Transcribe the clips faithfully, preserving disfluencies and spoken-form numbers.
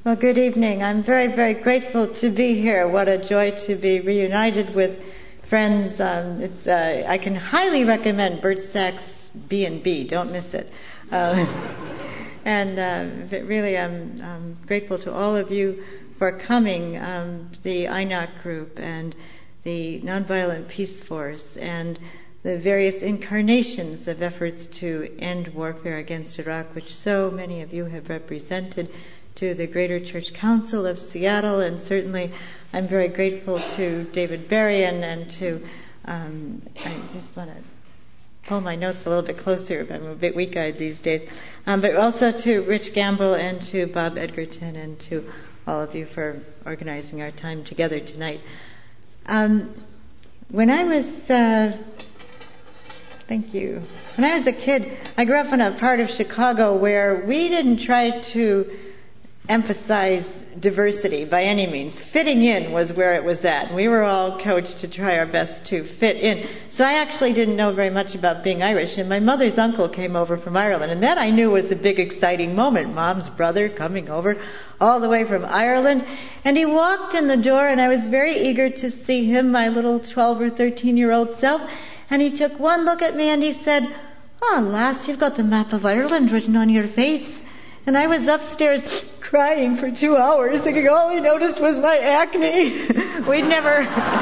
Well, good evening. I'm very, very grateful to be here. What a joy to be reunited with friends. Um, it's uh, I can highly recommend Bert Sachs' B and B. Don't miss it. Uh, and uh, really, I'm, I'm grateful to all of you for coming. Um, the I N O C group and the Nonviolent Peace Force and the various incarnations of efforts to end warfare against Iraq, which so many of you have represented, to the Greater Church Council of Seattle, and certainly I'm very grateful to David Berrien and to, um, I just want to pull my notes a little bit closer, I'm a bit weak-eyed these days, um, but also to Rich Gamble and to Bob Edgerton and to all of you for organizing our time together tonight. Um, when I was, uh, thank you, when I was a kid, I grew up in a part of Chicago where we didn't try to emphasize diversity by any means. Fitting in was where it was at. We were all coached to try our best to fit in. So I actually didn't know very much about being Irish, and my mother's uncle came over from Ireland, and that I knew was a big exciting moment. Mom's brother coming over all the way from Ireland, and he walked in the door, and I was very eager to see him, my little twelve or thirteen year old self, and he took one look at me and he said, "Oh, lass, you've got the map of Ireland written on your face." And I was upstairs crying for two hours, thinking all he noticed was my acne. We'd never,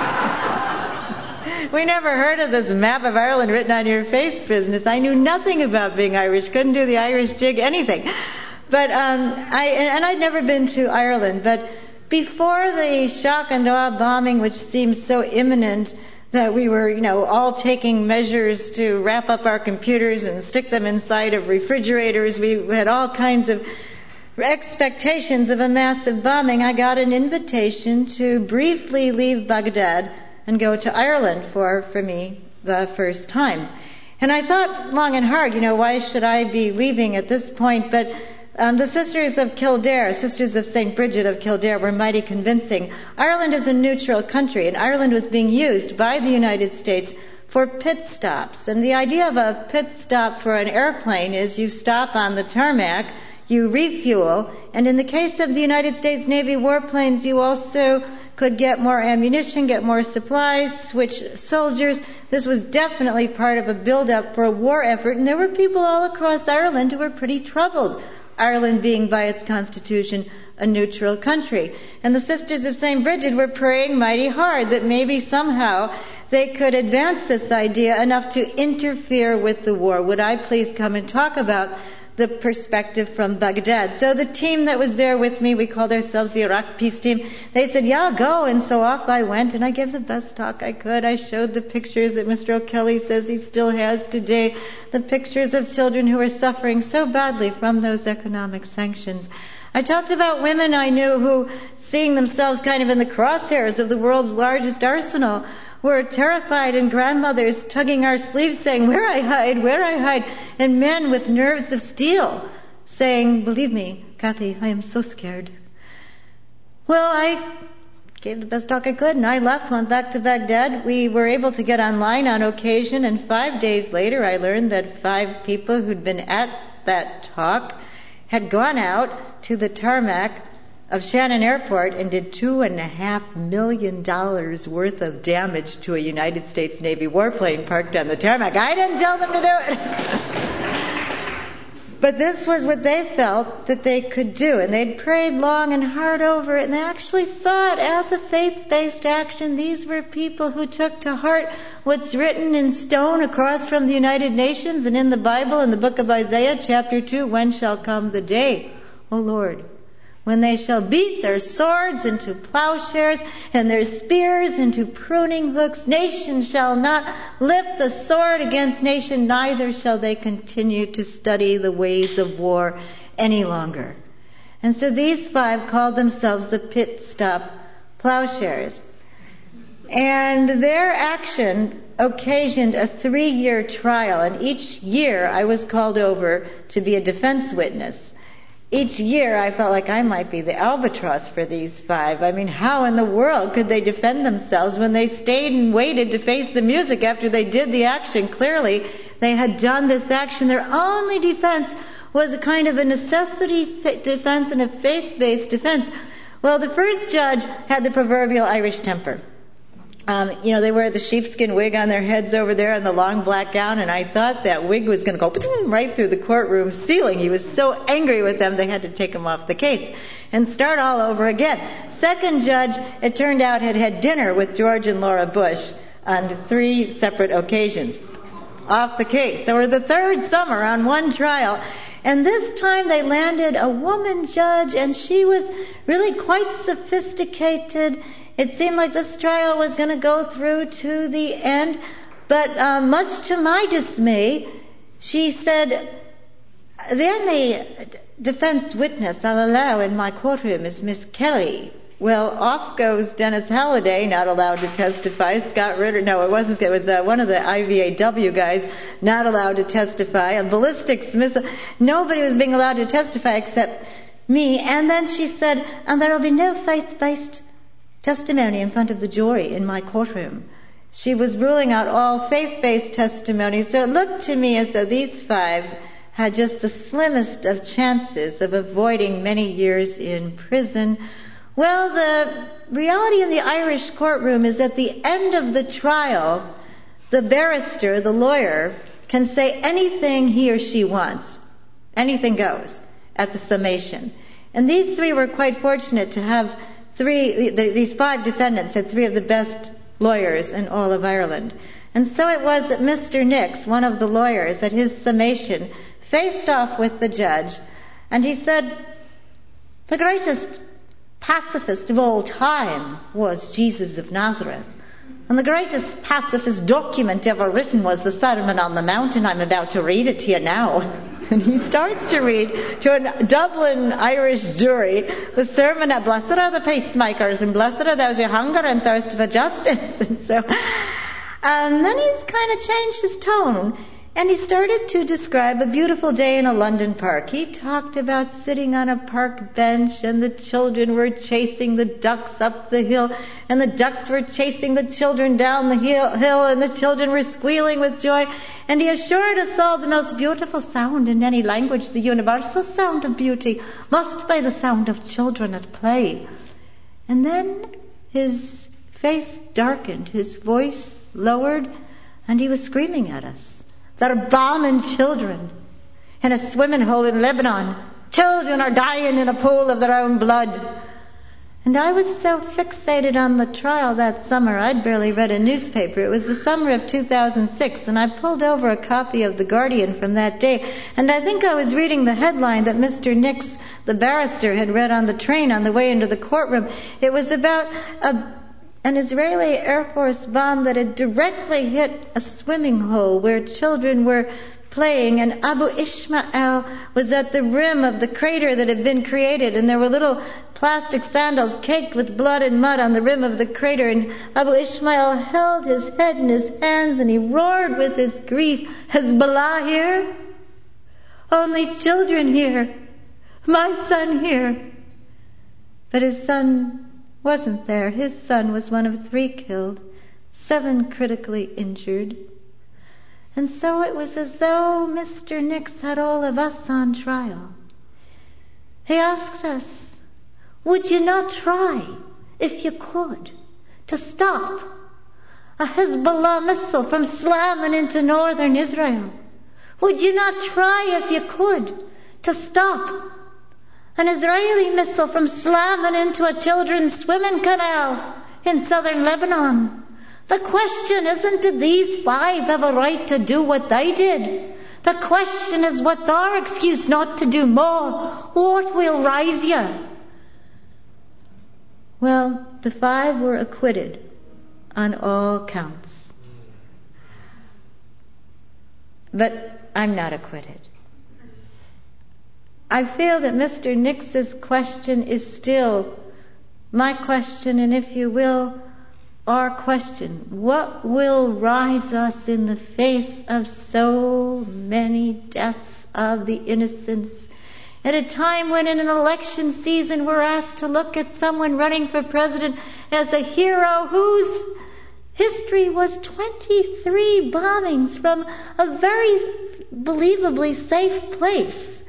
we never heard of this map of Ireland written on your face business. I knew nothing about being Irish, couldn't do the Irish jig, anything. But um, I, and I'd never been to Ireland. But before the shock and awe bombing, which seemed so imminent, that we were, you know, all taking measures to wrap up our computers and stick them inside of refrigerators. We had all kinds of expectations of a massive bombing. I got an invitation to briefly leave Baghdad and go to Ireland for, for me, the first time. And I thought long and hard, you know, why should I be leaving at this point? But Um, the Sisters of Kildare, Sisters of Saint Bridget of Kildare, were mighty convincing. Ireland is a neutral country, and Ireland was being used by the United States for pit stops. And the idea of a pit stop for an airplane is you stop on the tarmac, you refuel, and in the case of the United States Navy warplanes, you also could get more ammunition, get more supplies, switch soldiers. This was definitely part of a build-up for a war effort, and there were people all across Ireland who were pretty troubled. Ireland being by its constitution a neutral country. And the Sisters of Saint Bridget were praying mighty hard that maybe somehow they could advance this idea enough to interfere with the war. Would I please come and talk about the perspective from Baghdad? So the team that was there with me, we called ourselves the Iraq Peace Team, they said, yeah, go. And so off I went, and I gave the best talk I could. I showed the pictures that Mister O'Kelly says he still has today, the pictures of children who are suffering so badly from those economic sanctions. I talked about women I knew who, seeing themselves kind of in the crosshairs of the world's largest arsenal, were terrified, and grandmothers tugging our sleeves saying, where I hide, where I hide, and men with nerves of steel saying, believe me, Kathy, I am so scared. Well, I gave the best talk I could, and I left, went back to Baghdad. We were able to get online on occasion, and five days later I learned that five people who'd been at that talk had gone out to the tarmac of Shannon Airport and did two and a half million dollars worth of damage to a United States Navy warplane parked on the tarmac. I didn't tell them to do it. But this was what they felt that they could do, and they'd prayed long and hard over it, and they actually saw it as a faith-based action. These were people who took to heart what's written in stone across from the United Nations and in the Bible, in the book of Isaiah, chapter two, when shall come the day, O Lord, when they shall beat their swords into plowshares and their spears into pruning hooks. Nation shall not lift the sword against nation, neither shall they continue to study the ways of war any longer. And so these five called themselves the Pit Stop Plowshares. And their action occasioned a three-year trial, and each year I was called over to be a defense witness. Each year I felt like I might be the albatross for these five. I mean, how in the world could they defend themselves when they stayed and waited to face the music after they did the action? Clearly, they had done this action. Their only defense was a kind of a necessity defense and a faith-based defense. Well, the first judge had the proverbial Irish temper. Um, you know, they wear the sheepskin wig on their heads over there and the long black gown, and I thought that wig was going to go right through the courtroom ceiling. He was so angry with them, they had to take him off the case and start all over again. Second judge, it turned out, had had dinner with George and Laura Bush on three separate occasions. Off the case. So we're the third summer on one trial, and this time they landed a woman judge, and she was really quite sophisticated. It seemed like this trial was going to go through to the end, but uh, much to my dismay, she said, the only defense witness I'll allow in my courtroom is Miss Kelly. Well, off goes Dennis Halliday, not allowed to testify. Scott Ritter, no, it wasn't. It was uh, one of the I V A W guys, not allowed to testify. A ballistics missile. Nobody was being allowed to testify except me. And then she said, and there will be no faith-based testimony in front of the jury in my courtroom. She was ruling out all faith-based testimony. So it looked to me as though these five had just the slimmest of chances of avoiding many years in prison. Well, the reality in the Irish courtroom is at the end of the trial, the barrister, the lawyer, can say anything he or she wants. Anything goes at the summation. And these three were quite fortunate to have three, these five defendants had three of the best lawyers in all of Ireland. And so it was that Mister Nix, one of the lawyers, at his summation, faced off with the judge, and he said, the greatest pacifist of all time was Jesus of Nazareth. And the greatest pacifist document ever written was the Sermon on the Mount, and I'm about to read it to you now. And he starts to read to a Dublin Irish jury the sermon of blessed are the peacemakers and blessed are those who hunger and thirst for justice. And so, and then he's kind of changed his tone. And he started to describe a beautiful day in a London park. He talked about sitting on a park bench, and the children were chasing the ducks up the hill, and the ducks were chasing the children down the hill, hill and the children were squealing with joy. And he assured us all the most beautiful sound in any language, the universal sound of beauty, must be the sound of children at play. And then his face darkened, his voice lowered, and he was screaming at us. They're bombing children in a swimming hole in Lebanon. Children are dying in a pool of their own blood. And I was so fixated on the trial that summer, I'd barely read a newspaper. It was the summer of two thousand six, and I pulled over a copy of The Guardian from that day, and I think I was reading the headline that Mister Nix, the barrister, had read on the train on the way into the courtroom. It was about a an Israeli Air Force bomb that had directly hit a swimming hole where children were playing, and Abu Ishmael was at the rim of the crater that had been created, and there were little plastic sandals caked with blood and mud on the rim of the crater, and Abu Ishmael held his head in his hands and he roared with his grief, Hezbollah here? Only children here. My son here. But his son wasn't there. His son was one of three killed, seven critically injured. And so it was as though Mister Nix had all of us on trial. He asked us, would you not try, if you could, to stop a Hezbollah missile from slamming into northern Israel? Would you not try, if you could, to stop an Israeli missile from slamming into a children's swimming canal in southern Lebanon? The question isn't, did these five have a right to do what they did? The question is, what's our excuse not to do more? What will rise you? Well, the five were acquitted on all counts. But I'm not acquitted. I feel that Mister Nix's question is still my question, and if you will, our question. What will rise us in the face of so many deaths of the innocents? At a time when in an election season we're asked to look at someone running for president as a hero whose history was twenty-three bombings from a very believably safe place.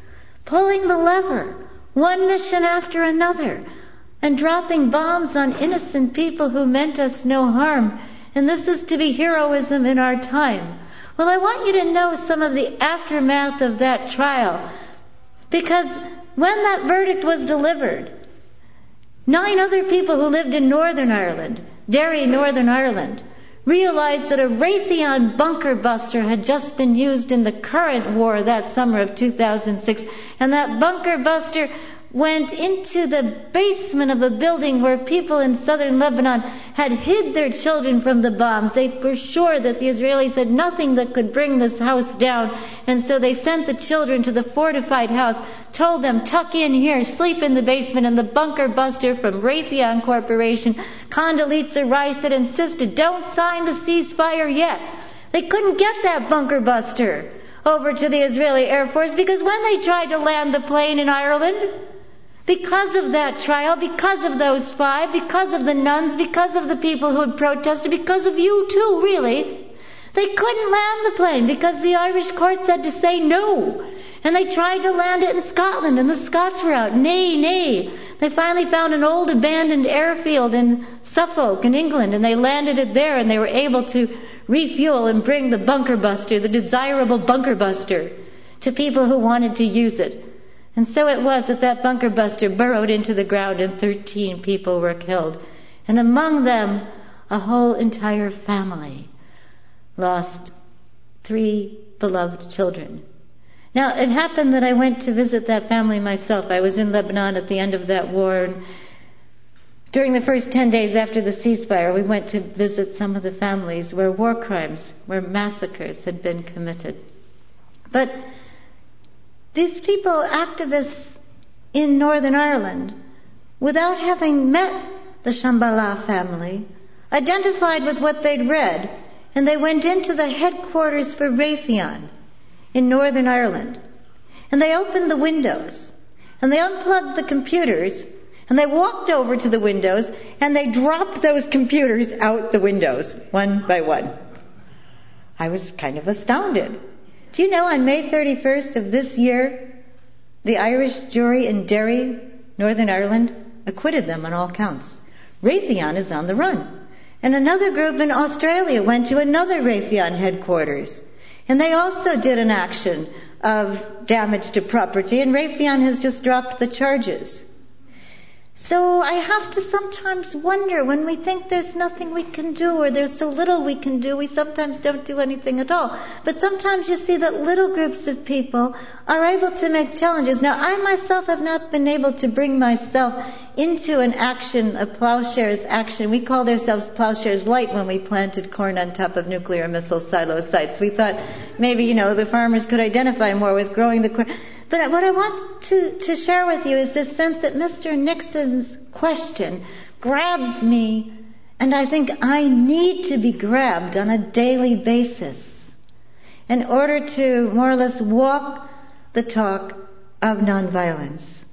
pulling the lever, one mission after another, and dropping bombs on innocent people who meant us no harm. And this is to be heroism in our time. Well, I want you to know some of the aftermath of that trial, because when that verdict was delivered, nine other people who lived in Northern Ireland, Derry, Northern Ireland, realized that a Raytheon bunker buster had just been used in the current war that summer of two thousand six, and that bunker buster went into the basement of a building where people in southern Lebanon had hid their children from the bombs. They were sure that the Israelis had nothing that could bring this house down, and so they sent the children to the fortified house, told them, tuck in here, sleep in the basement, and the bunker buster from Raytheon Corporation, Condoleezza Rice, had insisted, don't sign the ceasefire yet. They couldn't get that bunker buster over to the Israeli Air Force, because when they tried to land the plane in Ireland, because of that trial, because of those five, because of the nuns, because of the people who had protested, because of you too, really, they couldn't land the plane because the Irish courts had to say no. And they tried to land it in Scotland, and the Scots were out. Nay, nay. They finally found an old abandoned airfield in Suffolk in England, and they landed it there, and they were able to refuel and bring the bunker buster, the desirable bunker buster, to people who wanted to use it. And so it was that that bunker buster burrowed into the ground and thirteen people were killed. And among them, a whole entire family lost three beloved children. Now, it happened that I went to visit that family myself. I was in Lebanon at the end of that war, and during the first ten days after the ceasefire, we went to visit some of the families where war crimes, where massacres had been committed. But these people, activists in Northern Ireland, without having met the Shambhala family, identified with what they'd read, and they went into the headquarters for Raytheon in Northern Ireland. And they opened the windows, and they unplugged the computers, and they walked over to the windows, and they dropped those computers out the windows, one by one. I was kind of astounded. Do you know on May thirty-first of this year, the Irish jury in Derry, Northern Ireland, acquitted them on all counts. Raytheon is on the run. And another group in Australia went to another Raytheon headquarters. And they also did an action of damage to property, and Raytheon has just dropped the charges. So I have to sometimes wonder, when we think there's nothing we can do or there's so little we can do, we sometimes don't do anything at all. But sometimes you see that little groups of people are able to make challenges. Now, I myself have not been able to bring myself into an action, a plowshares action. We called ourselves Plowshares Light when we planted corn on top of nuclear missile silo sites. We thought maybe, you know, the farmers could identify more with growing the corn. But what I want to, to share with you is this sense that Mister Nixon's question grabs me, and I think I need to be grabbed on a daily basis in order to more or less walk the talk of nonviolence.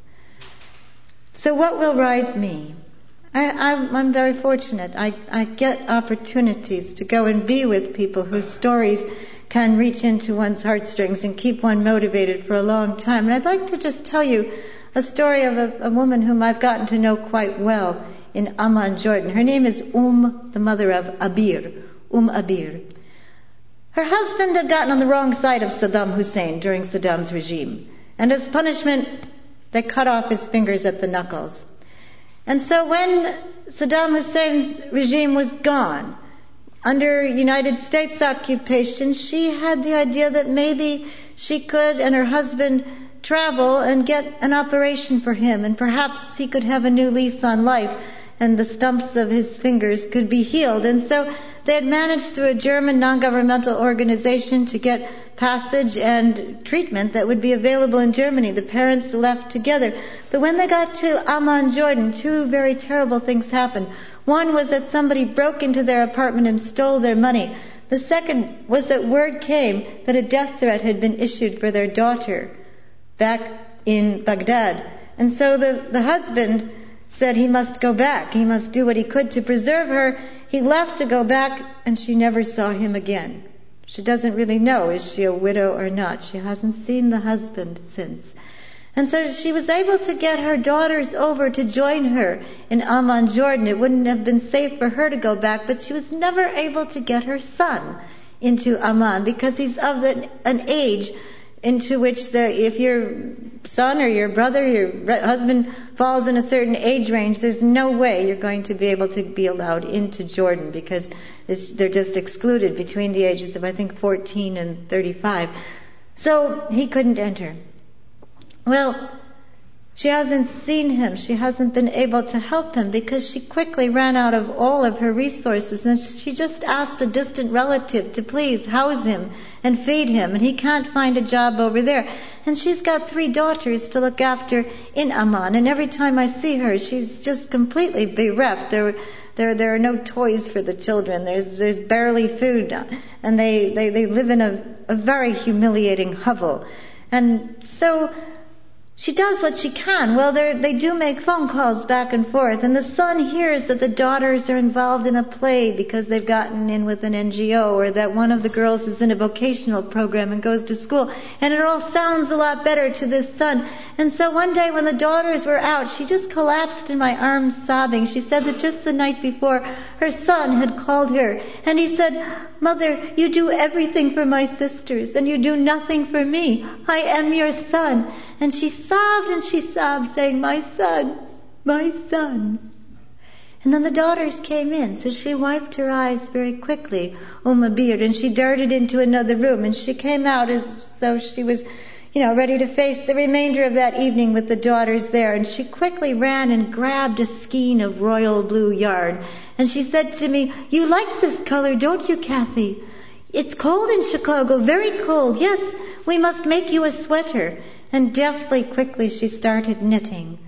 So what will rise me? I, I'm, I'm very fortunate. I, I get opportunities to go and be with people whose stories can reach into one's heartstrings and keep one motivated for a long time. And I'd like to just tell you a story of a, a woman whom I've gotten to know quite well in Amman, Jordan. Her name is Umm, the mother of Abir, Umm Abir. Her husband had gotten on the wrong side of Saddam Hussein during Saddam's regime. And as punishment, they cut off his fingers at the knuckles. And so when Saddam Hussein's regime was gone, under United States occupation, she had the idea that maybe she could and her husband travel and get an operation for him, and perhaps he could have a new lease on life and the stumps of his fingers could be healed. And so they had managed through a German non-governmental organization to get passage and treatment that would be available in Germany. The parents left together. But when they got to Amman, Jordan, two very terrible things happened. One was that somebody broke into their apartment and stole their money. The second was that word came that a death threat had been issued for their daughter back in Baghdad. And so the, the husband said he must go back. He must do what he could to preserve her. He left to go back, and she never saw him again. She doesn't really know, is she a widow or not. She hasn't seen the husband since. And so she was able to get her daughters over to join her in Amman, Jordan. It wouldn't have been safe for her to go back, but she was never able to get her son into Amman because he's of the, an age into which the, if your son or your brother, your husband falls in a certain age range, there's no way you're going to be able to be allowed into Jordan because they're just excluded between the ages of, I think, fourteen and thirty-five. So he couldn't enter. Well, she hasn't seen him. She hasn't been able to help him because she quickly ran out of all of her resources, and she just asked a distant relative to please house him and feed him, and he can't find a job over there. And she's got three daughters to look after in Amman, and every time I see her, she's just completely bereft. There, there, there are no toys for the children. There's, there's barely food, and they, they, they live in a, a very humiliating hovel. And so she does what she can. Well, they do make phone calls back and forth, and the son hears that the daughters are involved in a play because they've gotten in with an N G O, or that one of the girls is in a vocational program and goes to school, and it all sounds a lot better to this son. And so one day when the daughters were out, she just collapsed in my arms sobbing. She said that just the night before, her son had called her, and he said, "Mother, you do everything for my sisters, and you do nothing for me. I am your son." And she sobbed and she sobbed, saying, "My son, my son." And then the daughters came in, so she wiped her eyes very quickly, Umm Bir, and she darted into another room, and she came out as though she was, you know, ready to face the remainder of that evening with the daughters there. And she quickly ran and grabbed a skein of royal blue yarn. And she said to me, "You like this color, don't you, Kathy? It's cold in Chicago, very cold. Yes, we must make you a sweater." And deftly, quickly, she started knitting.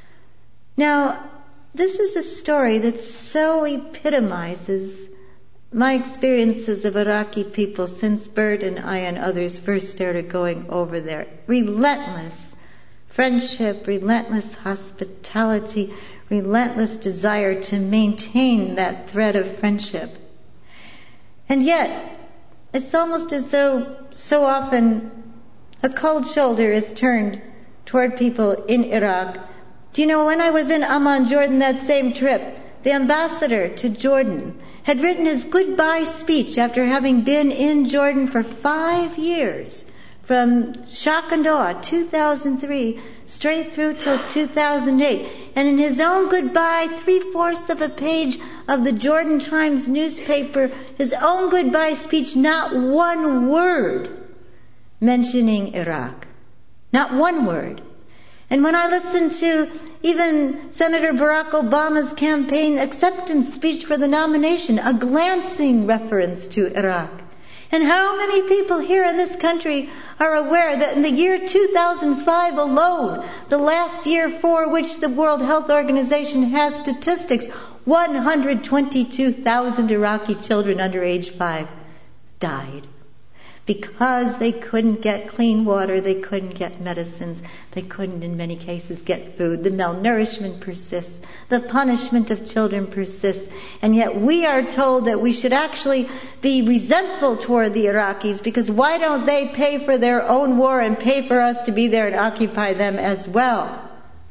Now, this is a story that so epitomizes my experiences of Iraqi people since Bert and I and others first started going over there. Relentless friendship, relentless hospitality, relentless desire to maintain that thread of friendship. And yet, it's almost as though so often a cold shoulder is turned toward people in Iraq. Do you know, when I was in Amman, Jordan, that same trip, the ambassador to Jordan had written his goodbye speech after having been in Jordan for five years, from shock and awe, two thousand three, straight through till two thousand eight. And in his own goodbye, three-fourths of a page of the Jordan Times newspaper, his own goodbye speech, not one word mentioning Iraq. Not one word. And when I listened to even Senator Barack Obama's campaign acceptance speech for the nomination, a glancing reference to Iraq. And how many people here in this country are aware that in the year two thousand five alone, the last year for which the World Health Organization has statistics, one hundred twenty-two thousand Iraqi children under age five died. Because they couldn't get clean water, they couldn't get medicines, they couldn't in many cases get food. The malnourishment persists, the punishment of children persists, and yet we are told that we should actually be resentful toward the Iraqis because why don't they pay for their own war and pay for us to be there and occupy them as well?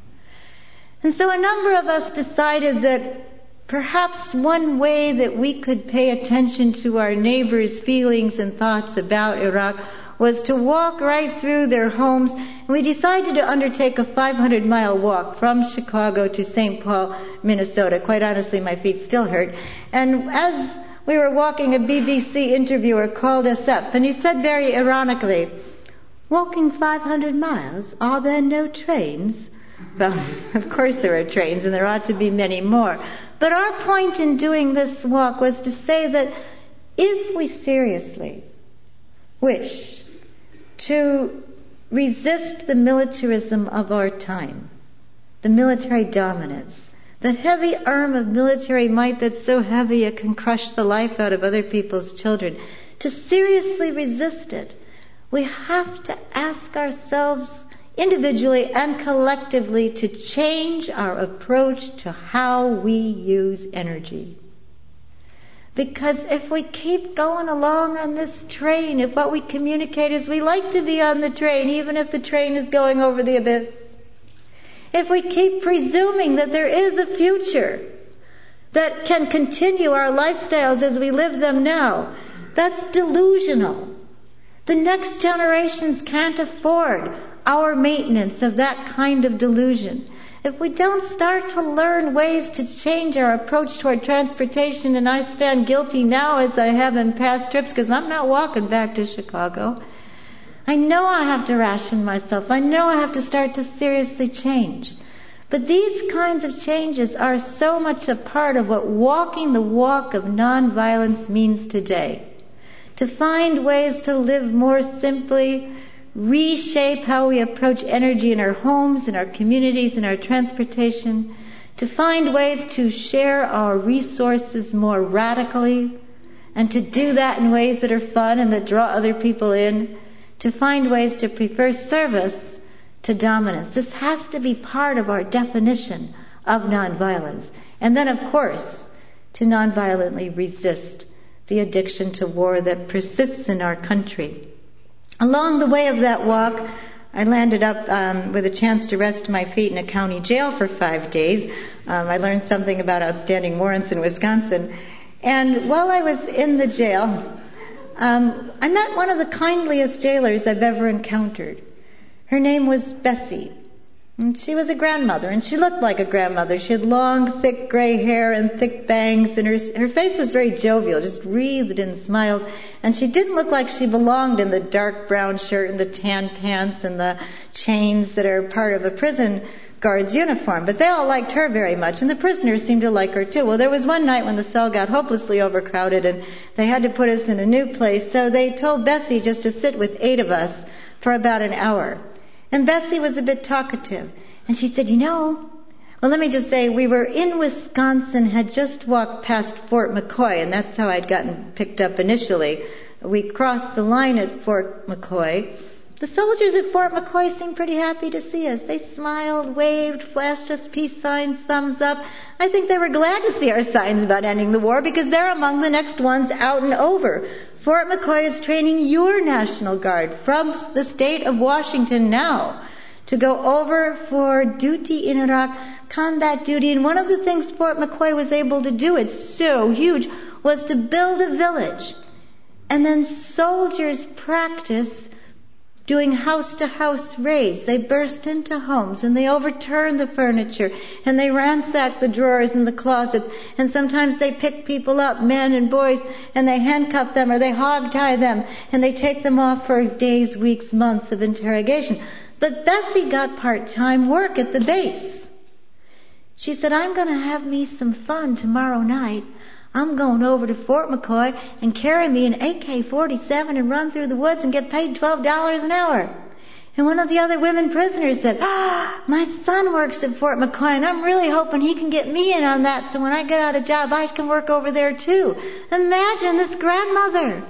And so a number of us decided that perhaps one way that we could pay attention to our neighbors' feelings and thoughts about Iraq was to walk right through their homes. And we decided to undertake a five hundred mile walk from Chicago to Saint Paul, Minnesota. Quite honestly, my feet still hurt. And as we were walking, a B B C interviewer called us up, and he said very ironically, "Walking five hundred miles, are there no trains?" Well, of course there are trains, and there ought to be many more. But our point in doing this walk was to say that if we seriously wish to resist the militarism of our time, the military dominance, the heavy arm of military might that's so heavy it can crush the life out of other people's children, to seriously resist it, we have to ask ourselves individually and collectively to change our approach to how we use energy. Because if we keep going along on this train, if what we communicate is we like to be on the train, even if the train is going over the abyss, if we keep presuming that there is a future that can continue our lifestyles as we live them now, that's delusional. The next generations can't afford our maintenance of that kind of delusion. If we don't start to learn ways to change our approach toward transportation, and I stand guilty now as I have in past trips because I'm not walking back to Chicago, I know I have to ration myself. I know I have to start to seriously change. But these kinds of changes are so much a part of what walking the walk of nonviolence means today. To find ways to live more simply, reshape how we approach energy in our homes, in our communities, in our transportation, to find ways to share our resources more radically, and to do that in ways that are fun and that draw other people in, to find ways to prefer service to dominance. This has to be part of our definition of nonviolence. And then, of course, to nonviolently resist the addiction to war that persists in our country. Along the way of that walk, I landed up um, with a chance to rest my feet in a county jail for five days. Um, I learned something about outstanding warrants in Wisconsin. And while I was in the jail, um, I met one of the kindliest jailers I've ever encountered. Her name was Bessie. And she was a grandmother, and she looked like a grandmother. She had long, thick gray hair and thick bangs, and her, her face was very jovial, just wreathed in smiles. And she didn't look like she belonged in the dark brown shirt and the tan pants and the chains that are part of a prison guard's uniform. But they all liked her very much, and the prisoners seemed to like her too. Well, there was one night when the cell got hopelessly overcrowded, and they had to put us in a new place, so they told Bessie just to sit with eight of us for about an hour. And Bessie was a bit talkative. And she said, you know, well, let me just say, we were in Wisconsin, had just walked past Fort McCoy, and that's how I'd gotten picked up initially. We crossed the line at Fort McCoy. The soldiers at Fort McCoy seemed pretty happy to see us. They smiled, waved, flashed us peace signs, thumbs up. I think they were glad to see our signs about ending the war because they're among the next ones out and over. Fort McCoy is training your National Guard from the state of Washington now to go over for duty in Iraq, combat duty. And one of the things Fort McCoy was able to do, it's so huge, was to build a village. And then soldiers practice doing house-to-house raids. They burst into homes and they overturn the furniture and they ransack the drawers and the closets, and sometimes they pick people up, men and boys, and they handcuff them or they hog-tie them and they take them off for days, weeks, months of interrogation. But Bessie got part-time work at the base. She said, I'm going to have me some fun tomorrow night. I'm going over to Fort McCoy and carry me an A K forty-seven and run through the woods and get paid twelve dollars an hour. And one of the other women prisoners said, ah, my son works at Fort McCoy and I'm really hoping he can get me in on that so when I get out of job I can work over there too. Imagine this grandmother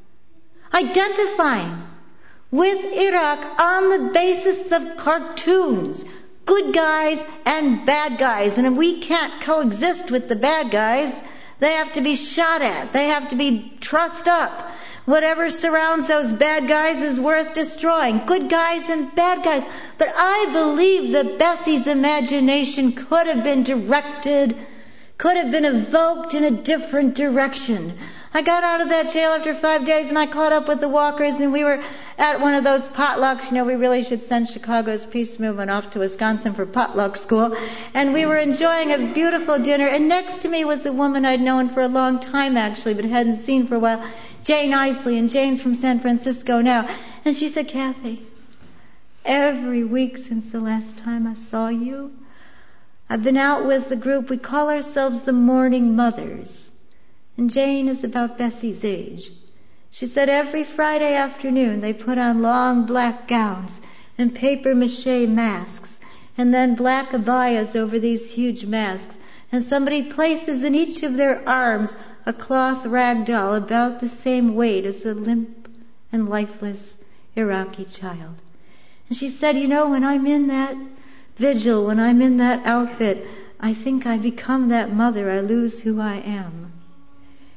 identifying with Iraq on the basis of cartoons. Good guys and bad guys. And if we can't coexist with the bad guys, they have to be shot at. They have to be trussed up. Whatever surrounds those bad guys is worth destroying. Good guys and bad guys. But I believe that Bessie's imagination could have been directed, could have been evoked in a different direction. I got out of that jail after five days and I caught up with the walkers and we were at one of those potlucks. You know, we really should send Chicago's peace movement off to Wisconsin for potluck school. And we were enjoying a beautiful dinner. And next to me was a woman I'd known for a long time, actually, but hadn't seen for a while, Jane Isley. And Jane's from San Francisco now. And she said, Kathy, every week since the last time I saw you, I've been out with the group. We call ourselves the Morning Mothers. And Jane is about Bessie's age. She said every Friday afternoon they put on long black gowns and papier-mâché masks and then black abayas over these huge masks. And somebody places in each of their arms a cloth rag doll about the same weight as a limp and lifeless Iraqi child. And she said, you know, when I'm in that vigil, when I'm in that outfit, I think I become that mother. I lose who I am.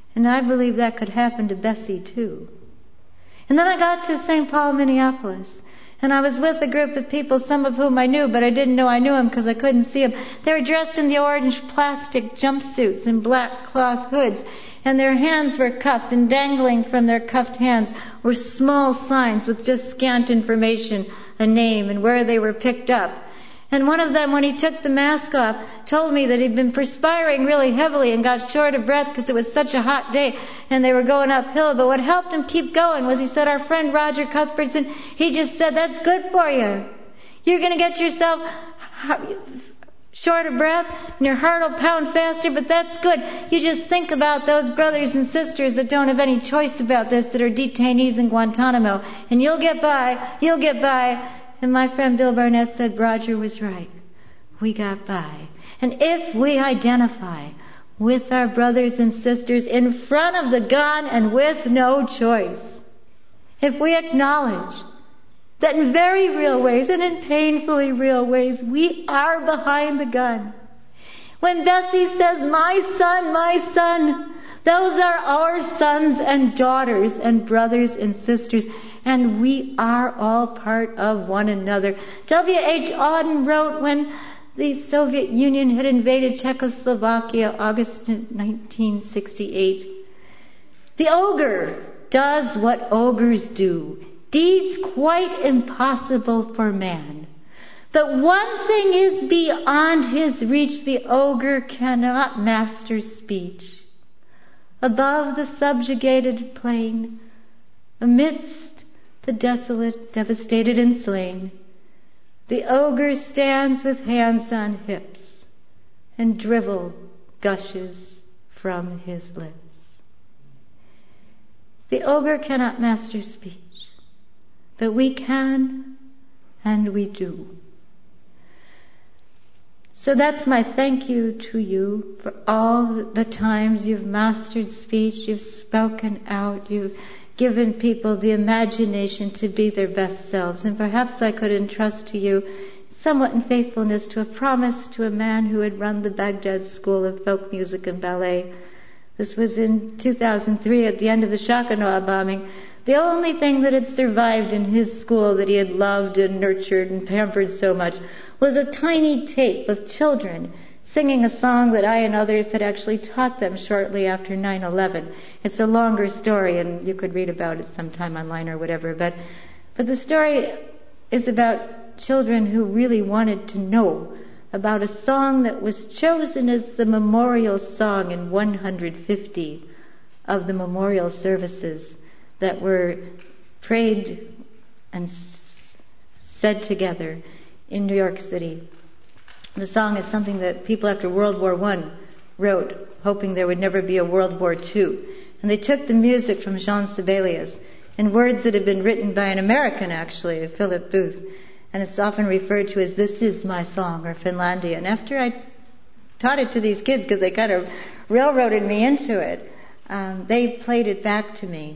And I believe that could happen to Bessie too. And then I got to Saint Paul, Minneapolis. And I was with a group of people, some of whom I knew, but I didn't know I knew them because I couldn't see them. They were dressed in the orange plastic jumpsuits and black cloth hoods. And their hands were cuffed, and dangling from their cuffed hands were small signs with just scant information, a name, and where they were picked up. And one of them, when he took the mask off, told me that he'd been perspiring really heavily and got short of breath because it was such a hot day and they were going uphill. But what helped him keep going was, he said, our friend Roger Cuthbertson, he just said, that's good for you. You're going to get yourself short of breath and your heart will pound faster, but that's good. You just think about those brothers and sisters that don't have any choice about this, that are detainees in Guantanamo, and you'll get by, you'll get by. And my friend Bill Barnett said, Roger was right. We got by. And if we identify with our brothers and sisters in front of the gun and with no choice, if we acknowledge that in very real ways and in painfully real ways, we are behind the gun. When Bessie says, my son, my son, those are our sons and daughters and brothers and sisters, and we are all part of one another. W H Auden wrote when the Soviet Union had invaded Czechoslovakia, August nineteen sixty-eight, the ogre does what ogres do, deeds quite impossible for man. But one thing is beyond his reach: the ogre cannot master speech. Above the subjugated plain, amidst the desolate, devastated, and slain, the ogre stands with hands on hips, and drivel gushes from his lips. The ogre cannot master speech, but we can, and we do. So that's my thank you to you for all the times you've mastered speech, you've spoken out, you've given people the imagination to be their best selves. And perhaps I could entrust to you, somewhat in faithfulness to a promise to a man who had run the Baghdad School of Folk Music and Ballet. This was in two thousand three, at the end of the Shakanoa bombing. The only thing that had survived in his school that he had loved and nurtured and pampered so much was a tiny tape of children singing a song that I and others had actually taught them shortly after nine eleven. It's a longer story, and you could read about it sometime online or whatever, but but the story is about children who really wanted to know about a song that was chosen as the memorial song in one hundred fifty of the memorial services that were prayed and s- said together in New York City. The song is something that people after World War One wrote, hoping there would never be a World War Two. And they took the music from Jean Sibelius in words that had been written by an American, actually, Philip Booth. And it's often referred to as This Is My Song, or Finlandia. And after I taught it to these kids, because they kind of railroaded me into it, um, they played it back to me.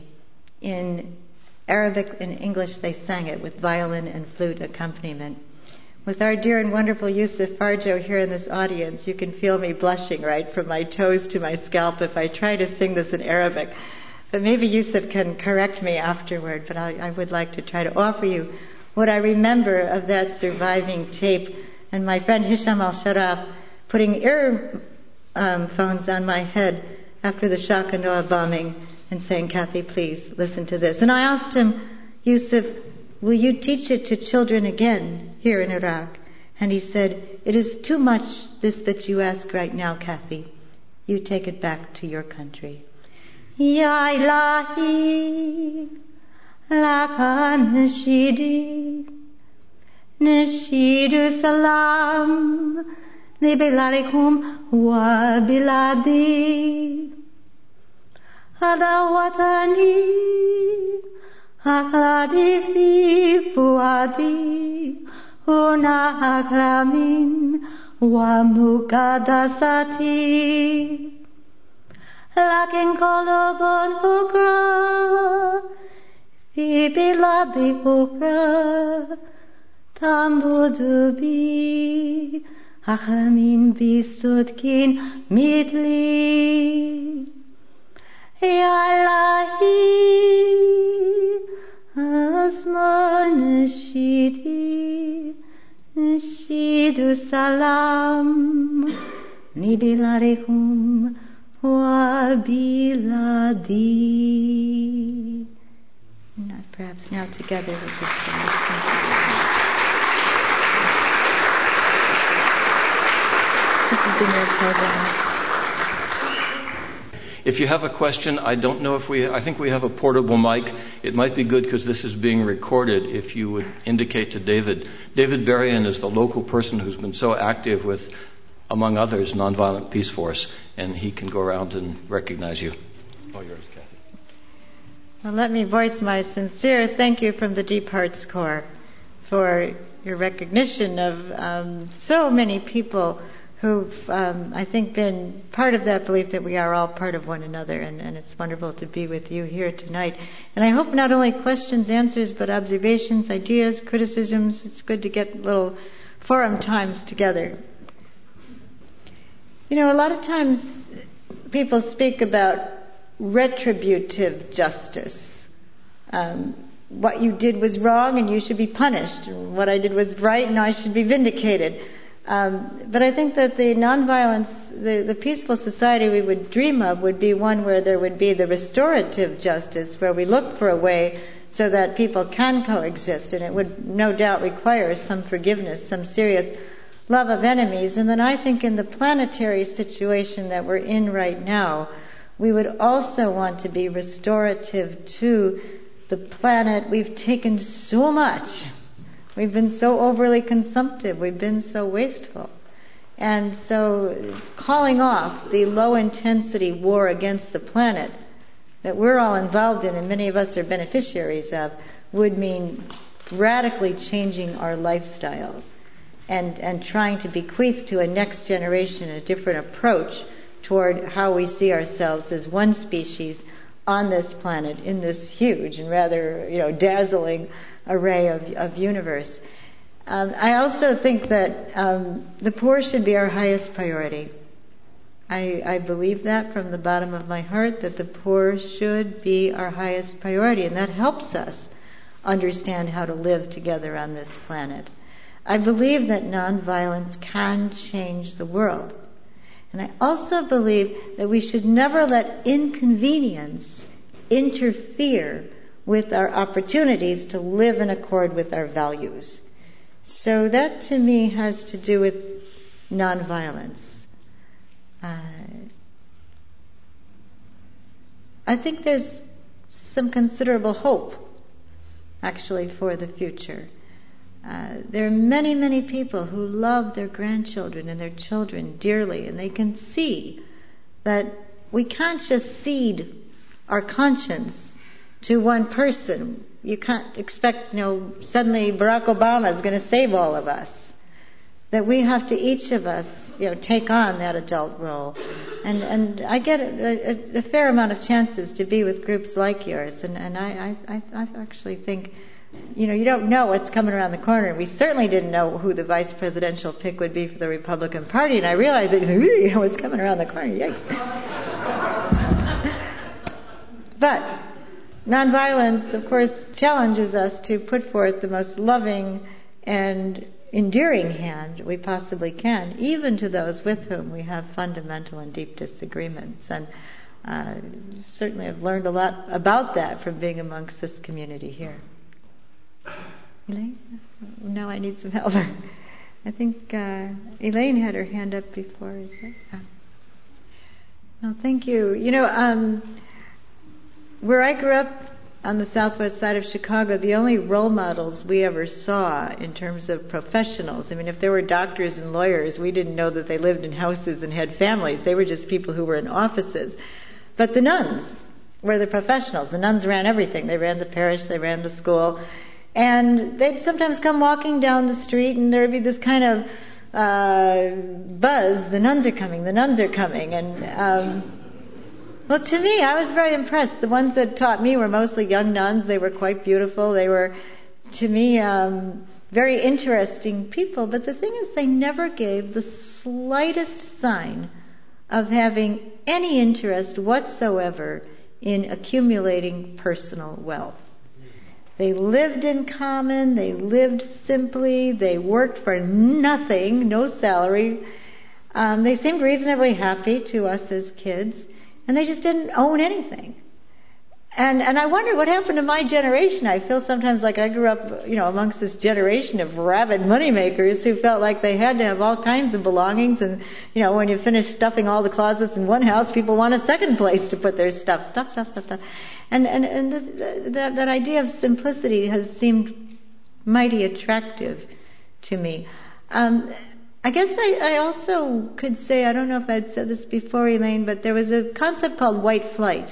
In Arabic and English, they sang it with violin and flute accompaniment. With our dear and wonderful Yusuf Farjo here in this audience, you can feel me blushing right from my toes to my scalp if I try to sing this in Arabic. But maybe Yusuf can correct me afterward, but I, I would like to try to offer you what I remember of that surviving tape, and my friend Hisham al-Sharaf putting earphones um, on my head after the Shakanoa bombing and saying, Kathy, please listen to this. And I asked him, Yusuf, will you teach it to children again here in Iraq? And he said, it is too much this that you ask right now, Kathy. You take it back to your country. Ya Ilahi, laka nashidi, nashidu salam, li biladikum wa biladi. Hada watani, akladi fi fuadi, una aklamin wa mukadasati. Lakin kolobon ukra, fi biladi ukra, tambudubi, aklamin bisudkin mitli. Yalahi Asma Nashidi Nashidu Salam Nibilarikum Wa Biladi. Not perhaps now together with this song. This is in your program. If you have a question, I don't know if we, I think we have a portable mic. It might be good because this is being recorded if you would indicate to David. David Berrien is the local person who's been so active with, among others, Nonviolent Peace Force, and he can go around and recognize you. Oh, yours, Kathy. Well, let me voice my sincere thank you from the Deep Hearts Corps for your recognition of um, so many people who've, um, I think, been part of that belief that we are all part of one another, and, and it's wonderful to be with you here tonight. And I hope not only questions, answers, but observations, ideas, criticisms. It's good to get little forum times together. You know, a lot of times people speak about retributive justice. Um, what you did was wrong and you should be punished, and what I did was right and I should be vindicated. Um, but I think that the nonviolence, the, the peaceful society we would dream of would be one where there would be the restorative justice, where we look for a way so that people can coexist, and it would no doubt require some forgiveness, some serious love of enemies. And then I think in the planetary situation that we're in right now, we would also want to be restorative to the planet. We've taken so much. We've been so overly consumptive. We've been so wasteful. And so calling off the low-intensity war against the planet that we're all involved in, and many of us are beneficiaries of, would mean radically changing our lifestyles and, and trying to bequeath to a next generation a different approach toward how we see ourselves as one species on this planet in this huge and rather, you know, dazzling array of, of universe. Um, I also think that um, the poor should be our highest priority. I, I believe that from the bottom of my heart, that the poor should be our highest priority, and that helps us understand how to live together on this planet. I believe that nonviolence can change the world. And I also believe that we should never let inconvenience interfere with our opportunities to live in accord with our values. So that to me has to do with nonviolence. Uh, I think there's some considerable hope, actually, for the future. Uh, there are many, many people who love their grandchildren and their children dearly, and they can see that we can't just cede our conscience to one person. You can't expect, you know, suddenly Barack Obama is going to save all of us. That we have to, each of us, you know, take on that adult role. And and I get a, a, a fair amount of chances to be with groups like yours, and, and I, I, I actually think, you know, you don't know what's coming around the corner. We certainly didn't know who the vice presidential pick would be for the Republican Party, and I realized that, you know, what's coming around the corner. Yikes. But nonviolence, of course, challenges us to put forth the most loving and endearing hand we possibly can, even to those with whom we have fundamental and deep disagreements. And uh, certainly I've learned a lot about that from being amongst this community here. Elaine? Now I need some help. I think uh, Elaine had her hand up before. Is that? Oh. No, thank you. You know, um, where I grew up on the southwest side of Chicago, the only role models we ever saw in terms of professionals, I mean, if there were doctors and lawyers, we didn't know that they lived in houses and had families. They were just people who were in offices. But the nuns were the professionals. The nuns ran everything. They ran the parish, they ran the school. And they'd sometimes come walking down the street, and there'd be this kind of uh, buzz, the nuns are coming, the nuns are coming. And um, well, to me, I was very impressed. The ones that taught me were mostly young nuns. They were quite beautiful. They were, to me, um, very interesting people. But the thing is, they never gave the slightest sign of having any interest whatsoever in accumulating personal wealth. They lived in common, they lived simply, they worked for nothing, no salary. Um, they seemed reasonably happy to us as kids, and they just didn't own anything. And and I wonder what happened to my generation. I feel sometimes like I grew up, you know, amongst this generation of rabid moneymakers who felt like they had to have all kinds of belongings. And, you know, when you finish stuffing all the closets in one house, people want a second place to put their stuff, stuff, stuff, stuff, stuff. And and and this, that that idea of simplicity has seemed mighty attractive to me. Um, I guess I, I also could say, I don't know if I'd said this before, Elaine, but there was a concept called white flight.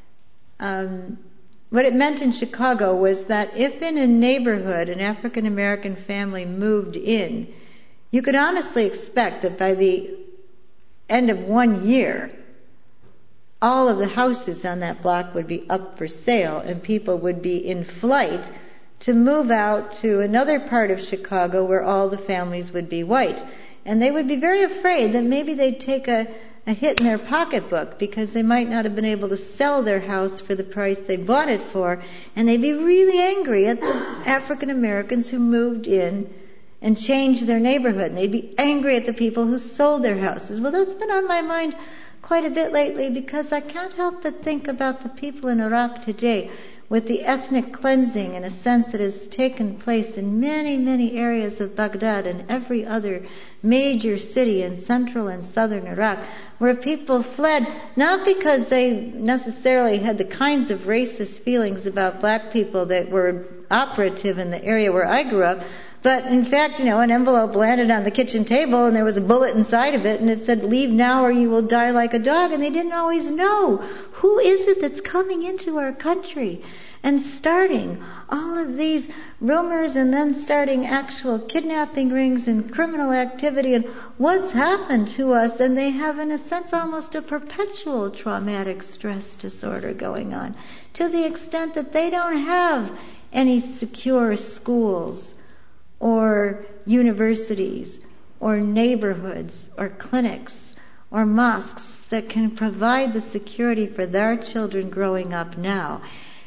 Um, what it meant in Chicago was that if in a neighborhood an African American family moved in, you could honestly expect that by the end of one year, all of the houses on that block would be up for sale and people would be in flight to move out to another part of Chicago where all the families would be white. And they would be very afraid that maybe they'd take a a hit in their pocketbook because they might not have been able to sell their house for the price they bought it for, and they'd be really angry at the African Americans who moved in and changed their neighborhood, and they'd be angry at the people who sold their houses. Well, that's been on my mind quite a bit lately because I can't help but think about the people in Iraq today with the ethnic cleansing, in a sense, that has taken place in many, many areas of Baghdad and every other major city in central and southern Iraq, where people fled not because they necessarily had the kinds of racist feelings about black people that were operative in the area where I grew up, but in fact, you know, an envelope landed on the kitchen table and there was a bullet inside of it and it said, "Leave now or you will die like a dog," and they didn't always know who is it that's coming into our country and starting all of these rumors and then starting actual kidnapping rings and criminal activity and what's happened to us. And they have, in a sense, almost a perpetual traumatic stress disorder going on, to the extent that they don't have any secure schools or universities or neighborhoods or clinics or mosques that can provide the security for their children growing up now.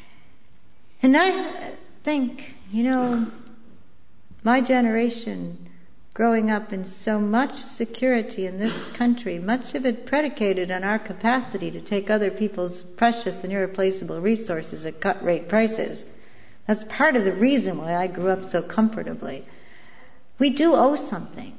And I think, you know, my generation growing up in so much security in this country, much of it predicated on our capacity to take other people's precious and irreplaceable resources at cut-rate prices. That's part of the reason why I grew up so comfortably. We do owe something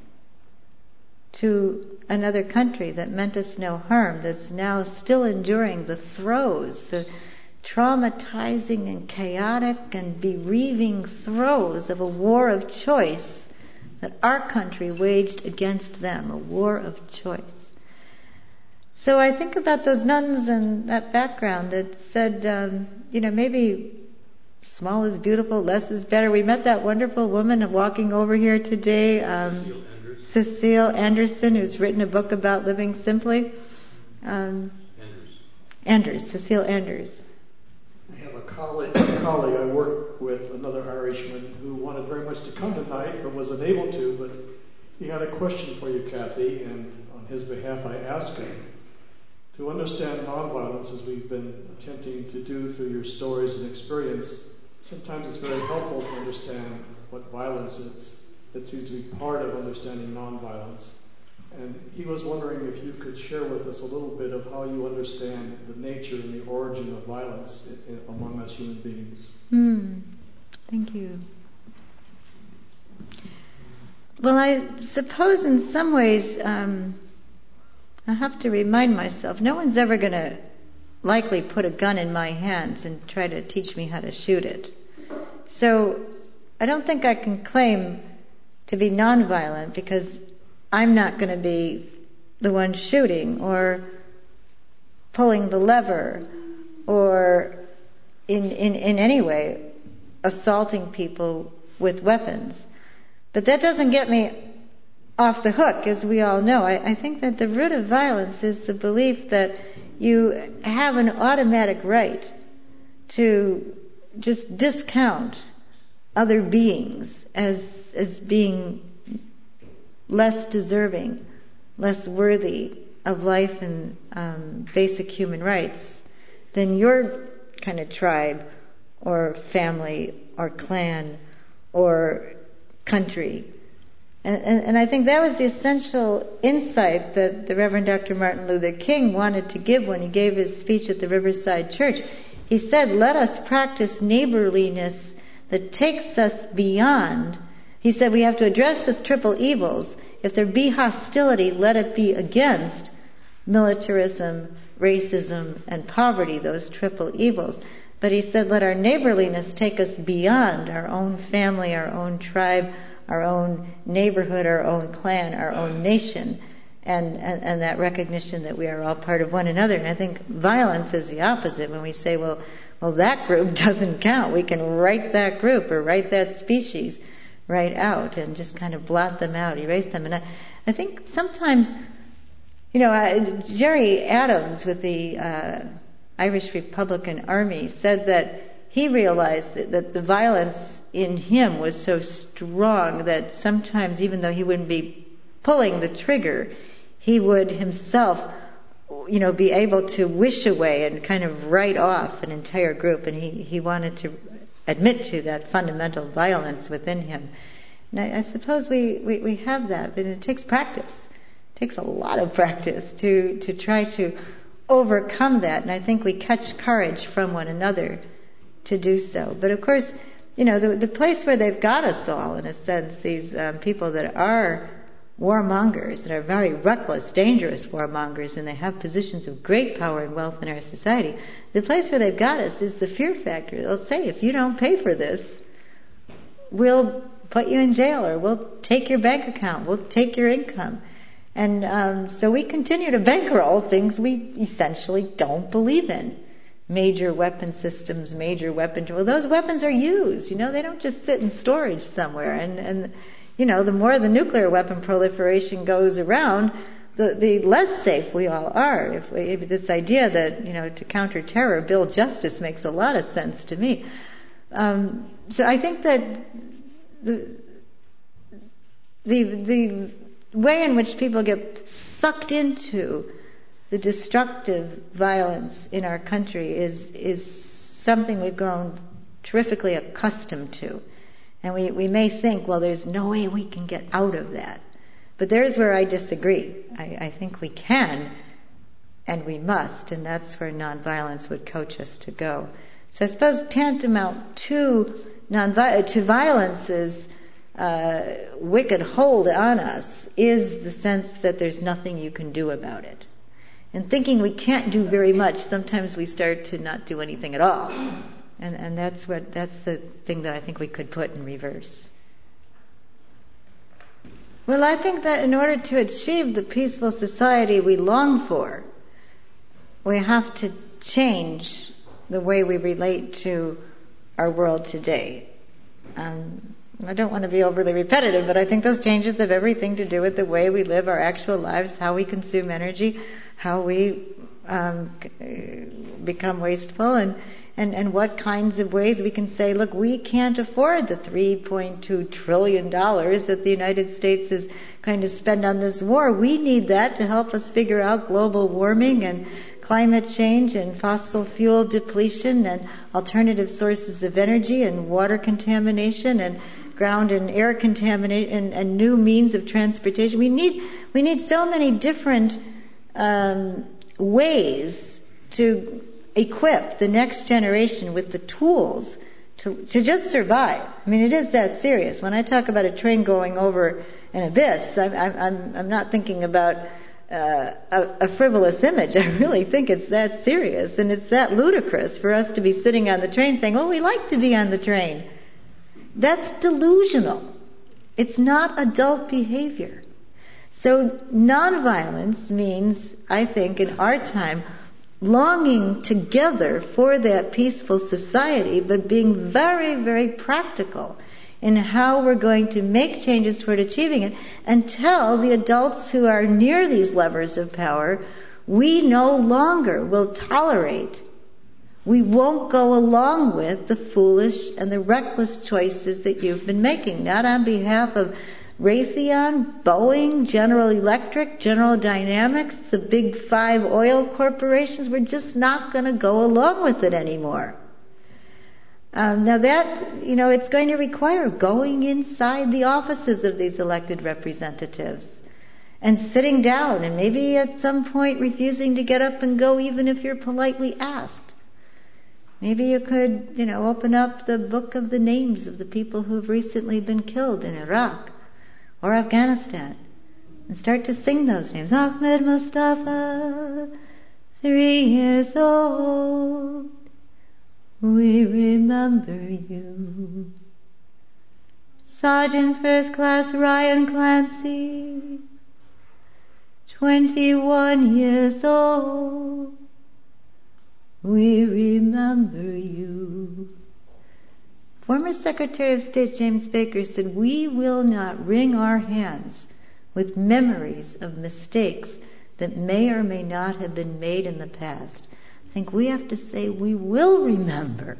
to another country that meant us no harm, that's now still enduring the throes, the traumatizing and chaotic and bereaving throes of a war of choice that our country waged against them, a war of choice. So I think about those nuns and that background that said, um, you know, maybe small is beautiful, less is better. We met that wonderful woman walking over here today, um, Cecile, Cecile Anderson, who's written a book about living simply. Um, Anders. Anders, Cecile Anders. I have a colleague, a colleague I work with, another Irishman, who wanted very much to come tonight but was unable to, but he had a question for you, Kathy, and on his behalf I asked him to understand nonviolence, as we've been attempting to do through your stories and experience. Sometimes it's very helpful to understand what violence is. It seems to be part of understanding nonviolence. And he was wondering if you could share with us a little bit of how you understand the nature and the origin of violence in, in, among us human beings. Hmm. Thank you. Well, I suppose in some ways um, I have to remind myself, no one's ever going to likely put a gun in my hands and try to teach me how to shoot it. So I don't think I can claim to be nonviolent because I'm not going to be the one shooting or pulling the lever or in, in, in any way assaulting people with weapons. But that doesn't get me off the hook, as we all know. I, I think that the root of violence is the belief that you have an automatic right to just discount other beings as as being less deserving, less worthy of life and um, basic human rights than your kind of tribe or family or clan or country. And, and, and I think that was the essential insight that the Reverend Doctor Martin Luther King wanted to give when he gave his speech at the Riverside Church. He said, let us practice neighborliness that takes us beyond. He said we have to address the triple evils. If there be hostility, let it be against militarism, racism, and poverty, those triple evils. But he said, let our neighborliness take us beyond our own family, our own tribe, our own neighborhood, our own clan, our own nation, and, and, and that recognition that we are all part of one another. And I think violence is the opposite. When we say, well, well, that group doesn't count, we can write that group or write that species right out and just kind of blot them out, erase them. And I, I think sometimes, you know, uh, Jerry Adams with the uh, Irish Republican Army said that he realized that, that the violence in him was so strong that sometimes, even though he wouldn't be pulling the trigger, he would himself, you know, be able to wish away and kind of write off an entire group. And he, he wanted to admit to that fundamental violence within him. And I, I suppose we, we, we have that, but it takes practice. It takes a lot of practice to, to try to overcome that. And I think we catch courage from one another to do so. But of course, you know, the, the place where they've got us all, in a sense, these um, people that are warmongers, that are very reckless, dangerous warmongers, and they have positions of great power and wealth in our society, the place where they've got us is the fear factor. They'll say, if you don't pay for this, we'll put you in jail, or we'll take your bank account, we'll take your income. And um, so we continue to bankroll things we essentially don't believe in. Major weapon systems, major weapon... Well, those weapons are used, you know, they don't just sit in storage somewhere. And, and you know, the more the nuclear weapon proliferation goes around, the, the less safe we all are. If, we, if this idea that, you know, to counter terror, build justice makes a lot of sense to me. Um, so I think that the, the, the way in which people get sucked into the destructive violence in our country is is something we've grown terrifically accustomed to. And we, we may think, well, there's no way we can get out of that. But there's where I disagree. I, I think we can, and we must, and that's where nonviolence would coach us to go. So I suppose tantamount to, non- to violence's uh, wicked hold on us is the sense that there's nothing you can do about it. And thinking we can't do very much, sometimes we start to not do anything at all. And, and that's what that's the thing that I think we could put in reverse. Well, I think that in order to achieve the peaceful society we long for, we have to change the way we relate to our world today. Um, I don't want to be overly repetitive, but I think those changes have everything to do with the way we live our actual lives, how we consume energy, how we um, become wasteful, and, and, and what kinds of ways we can say, look, we can't afford the three point two trillion dollars that the United States is going to spend on this war. We need that to help us figure out global warming and climate change and fossil fuel depletion and alternative sources of energy and water contamination and ground and air contamination and, and new means of transportation. We need we need so many different um, ways to equip the next generation with the tools to to just survive. I mean, it is that serious. When I talk about a train going over an abyss, I'm I'm I'm not thinking about uh, a, a frivolous image. I really think it's that serious, and it's that ludicrous for us to be sitting on the train saying, "Oh, we like to be on the train." That's delusional. It's not adult behavior. So nonviolence means, I think, in our time, longing together for that peaceful society, but being very, very practical in how we're going to make changes toward achieving it, and tell the adults who are near these levers of power, we no longer will tolerate, we won't go along with the foolish and the reckless choices that you've been making, not on behalf of Raytheon, Boeing, General Electric, General Dynamics, the big five oil corporations. We're just not going to go along with it anymore. Um, now that, you know, it's going to require going inside the offices of these elected representatives and sitting down and maybe at some point refusing to get up and go even if you're politely asked. Maybe you could, you know, open up the book of the names of the people who have recently been killed in Iraq or Afghanistan and start to sing those names. Ahmed Mustafa, three years old, we remember you. Sergeant First Class Ryan Clancy, twenty-one years old, we remember you. Former Secretary of State James Baker said, we will not wring our hands with memories of mistakes that may or may not have been made in the past. I think we have to say we will remember,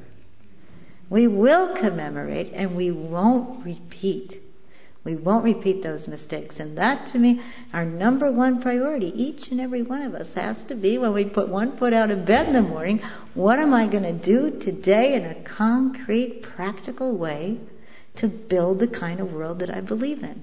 we will commemorate, and we won't repeat. We won't repeat those mistakes. And that, to me, our number one priority, each and every one of us, has to be when we put one foot out of bed in the morning, what am I going to do today in a concrete, practical way to build the kind of world that I believe in?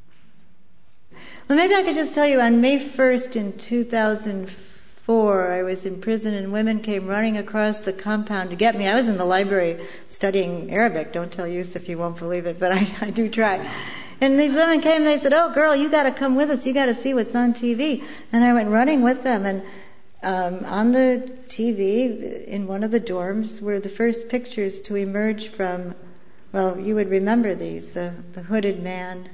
Well, maybe I could just tell you, on May first in two thousand four, I was in prison and women came running across the compound to get me. I was in the library studying Arabic. Don't tell Yusuf, you won't believe it, but I, I do try. And these women came and they said, oh, girl, you got to come with us. You got to see what's on T V. And I went running with them. And um, on the T V in one of the dorms were the first pictures to emerge from, well, you would remember these, the, the hooded man,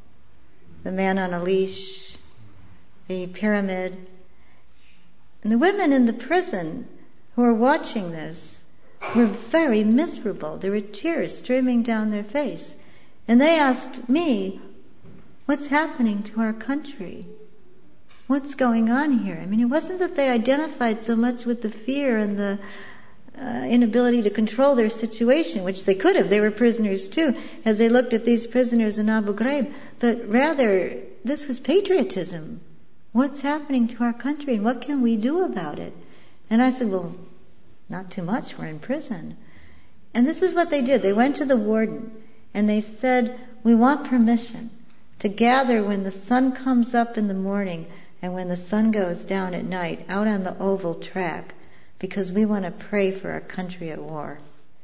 the man on a leash, the pyramid. And the women in the prison who were watching this were very miserable. There were tears streaming down their face. And they asked me, what's happening to our country? What's going on here? I mean, it wasn't that they identified so much with the fear and the uh, inability to control their situation, which they could have. They were prisoners too, as they looked at these prisoners in Abu Ghraib. But rather, this was patriotism. What's happening to our country and what can we do about it? And I said, well, not too much. We're in prison. And this is what they did. They went to the warden and they said, we want permission to gather when the sun comes up in the morning and when the sun goes down at night out on the oval track because we want to pray for our country at war.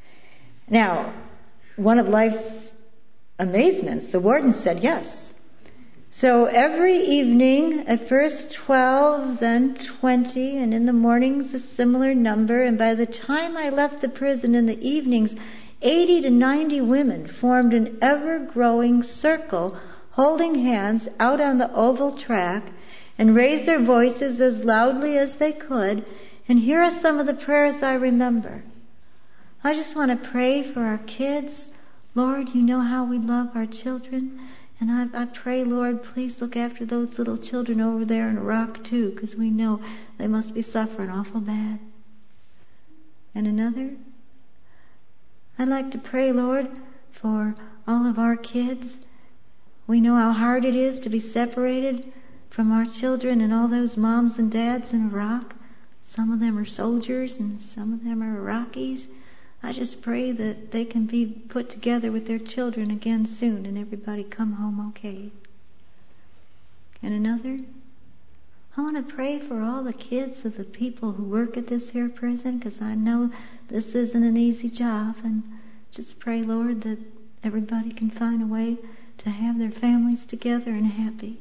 Now, one of life's amazements, the warden said yes. So every evening, at first twelve, then twenty, and in the mornings a similar number, and by the time I left the prison in the evenings, eighty to ninety women formed an ever-growing circle, holding hands out on the oval track, and raised their voices as loudly as they could. And here are some of the prayers I remember. I just want to pray for our kids. Lord, you know how we love our children. And I, I pray, Lord, please look after those little children over there in Iraq too, because we know they must be suffering awful bad. And another, I'd like to pray, Lord, for all of our kids. We know how hard it is to be separated from our children and all those moms and dads in Iraq. Some of them are soldiers and some of them are Iraqis. I just pray that they can be put together with their children again soon and everybody come home okay. And another, I want to pray for all the kids of the people who work at this here prison, because I know this isn't an easy job, and just pray, Lord, that everybody can find a way to have their families together and happy.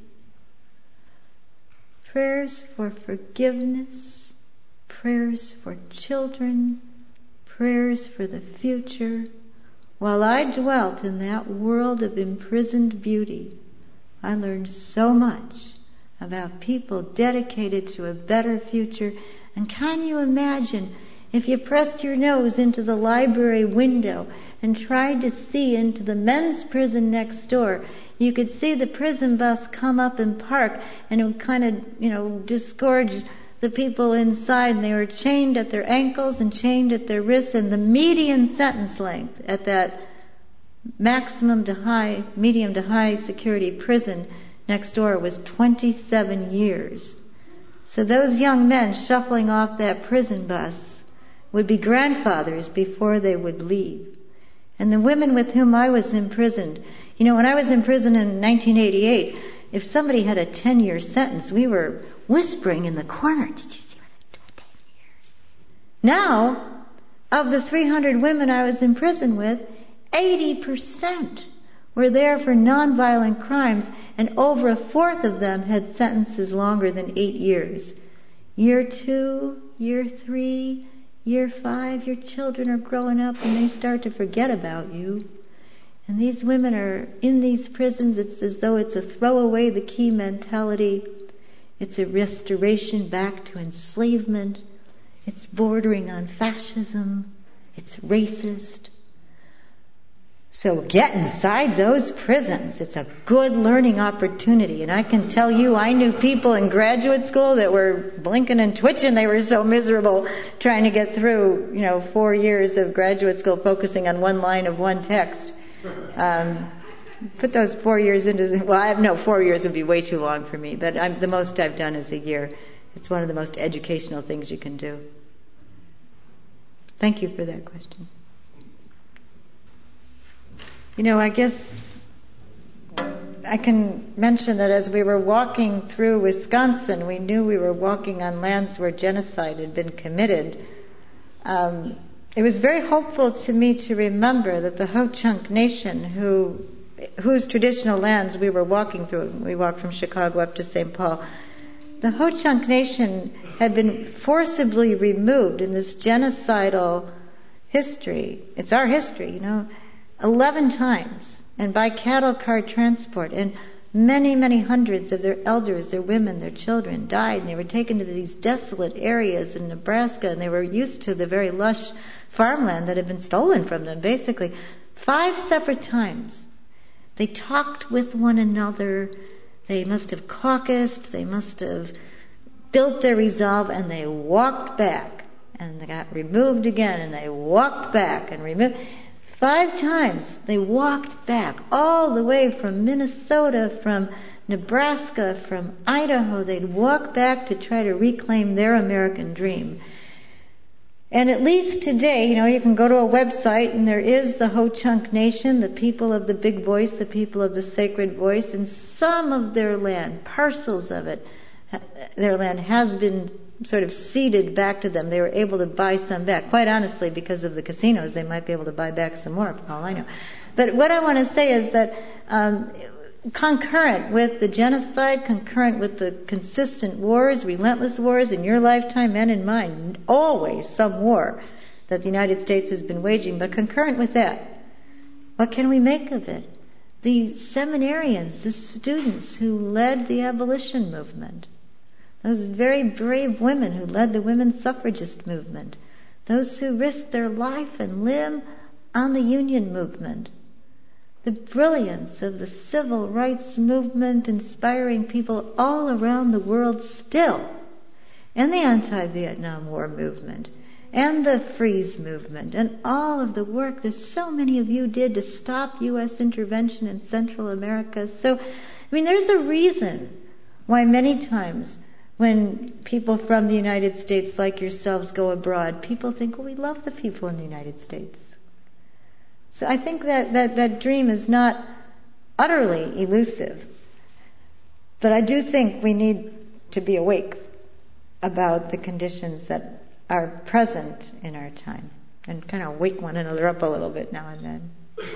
Prayers for forgiveness, prayers for children, prayers for the future. While I dwelt in that world of imprisoned beauty, I learned so much about people dedicated to a better future. And can you imagine if you pressed your nose into the library window and tried to see into the men's prison next door? You could see the prison bus come up and park, and it would kind of, you know, disgorge the people inside, and they were chained at their ankles and chained at their wrists, and the median sentence length at that maximum to high, medium to high security prison next door was twenty-seven years. So those young men shuffling off that prison bus would be grandfathers before they would leave. And the women with whom I was imprisoned, you know, when I was in prison in nineteen eighty-eight, if somebody had a ten-year sentence, we were whispering in the corner, did you see what ten years? Now, of the three hundred women I was in prison with, eighty percent were there for nonviolent crimes, and over a fourth of them had sentences longer than eight years. Year two, year three, year five, your children are growing up and they start to forget about you. And these women are in these prisons. It's as though it's a throw away the key mentality. It's a restoration back to enslavement. It's bordering on fascism. It's racist. So get inside those prisons. It's a good learning opportunity. And I can tell you, I knew people in graduate school that were blinking and twitching. They were so miserable trying to get through, you know, four years of graduate school focusing on one line of one text. Um, put those four years into, well, I have no, four years would be way too long for me, but I'm, the most I've done is a year. It's one of the most educational things you can do. Thank you for that question. You know, I guess I can mention that as we were walking through Wisconsin, we knew we were walking on lands where genocide had been committed. Um, it was very hopeful to me to remember that the Ho-Chunk Nation, who, whose traditional lands we were walking through, we walked from Chicago up to Saint Paul, the Ho-Chunk Nation had been forcibly removed in this genocidal history. It's our history, you know, eleven times, and by cattle car transport, and many, many hundreds of their elders, their women, their children died, and they were taken to these desolate areas in Nebraska, and they were used to the very lush farmland that had been stolen from them, basically. Five separate times. They talked with one another. They must have caucused. They must have built their resolve, and they walked back, and they got removed again, and they walked back and removed. Five times they walked back, all the way from Minnesota, from Nebraska, from Idaho. They'd walk back to try to reclaim their American dream. And at least today, you know, you can go to a website and there is the Ho-Chunk Nation, the people of the big voice, the people of the sacred voice, and some of their land, parcels of it, their land has been sort of ceded back to them. They were able to buy some back. Quite honestly, because of the casinos, they might be able to buy back some more, for all I know. But what I want to say is that um, concurrent with the genocide, concurrent with the consistent wars, relentless wars in your lifetime and in mine, always some war that the United States has been waging, but concurrent with that, what can we make of it? The seminarians, the students who led the abolition movement, those very brave women who led the women's suffragist movement, those who risked their life and limb on the union movement, the brilliance of the civil rights movement inspiring people all around the world still, and the anti-Vietnam War movement, and the Freeze movement, and all of the work that so many of you did to stop U S intervention in Central America. So, I mean, there's a reason why many times when people from the United States like yourselves go abroad, people think, well, we love the people in the United States. So I think that, that, that dream is not utterly elusive. But I do think we need to be awake about the conditions that are present in our time and kind of wake one another up a little bit now and then.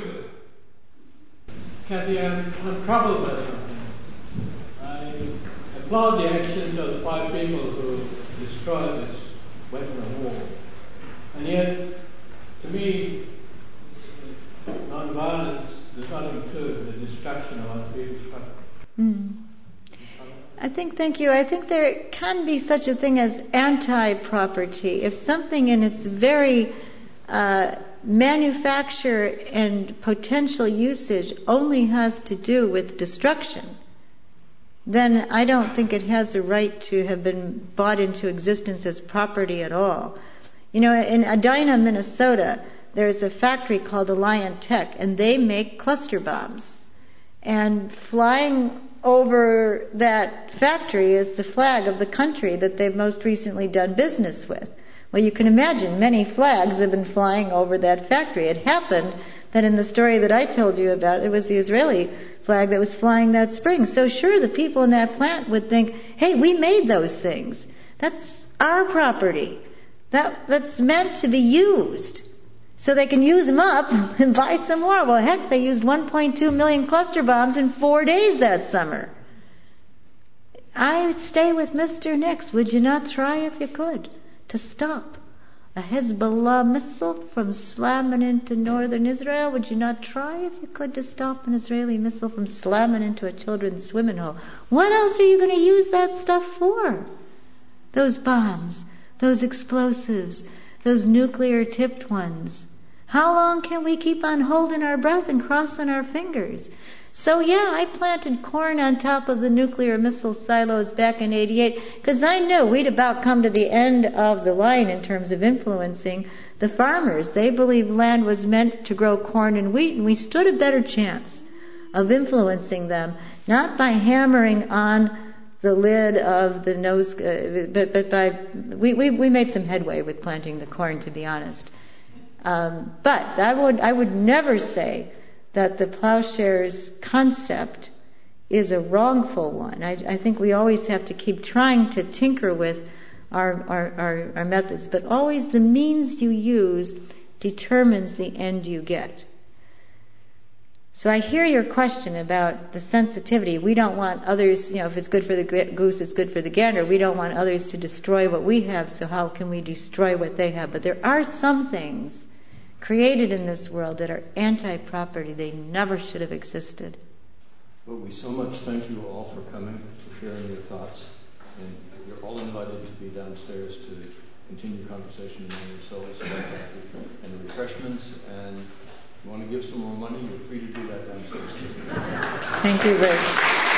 Kathy, I'm, I'm troubled by something. I applaud the actions of the five people who destroyed this weapon of war. And yet, to me, non-violence does not include the destruction of other people's property. Mm. I think, thank you, I think there can be such a thing as anti-property. If something in its very uh, manufacture and potential usage only has to do with destruction, then I don't think it has a right to have been brought into existence as property at all. You know, in Edina, Minnesota, there's a factory called Alliant Tech, and they make cluster bombs. And flying over that factory is the flag of the country that they've most recently done business with. Well, you can imagine many flags have been flying over that factory. It happened that in the story that I told you about, it was the Israeli flag that was flying that spring. So sure, the people in that plant would think, hey, we made those things. That's our property. That That's meant to be used. So they can use them up and buy some more. Well, heck, they used one point two million cluster bombs in four days that summer. I stay with Mister Nix. Would you not try, if you could, to stop a Hezbollah missile from slamming into northern Israel? Would you not try, if you could, to stop an Israeli missile from slamming into a children's swimming hole? What else are you going to use that stuff for? Those bombs, those explosives, those nuclear-tipped ones. How long can we keep on holding our breath and crossing our fingers? So yeah, I planted corn on top of the nuclear missile silos back in eighty-eight because I knew we'd about come to the end of the line in terms of influencing the farmers. They believed land was meant to grow corn and wheat, and we stood a better chance of influencing them, not by hammering on the lid of the nose, uh, but, but by, we, we, we made some headway with planting the corn, to be honest. Um, but I would, I would never say that the plowshares concept is a wrongful one. I, I think we always have to keep trying to tinker with our, our, our, our methods, but always the means you use determines the end you get. So I hear your question about the sensitivity. We don't want others, you know, if it's good for the goose, it's good for the gander. We don't want others to destroy what we have, so how can we destroy what they have? But there are some things created in this world that are anti-property. They never should have existed. Well, we so much thank you all for coming, for sharing your thoughts. And you're all invited to be downstairs to continue conversation among yourselves and the refreshments. And if you want to give some more money, you're free to do that downstairs. Thank you very much.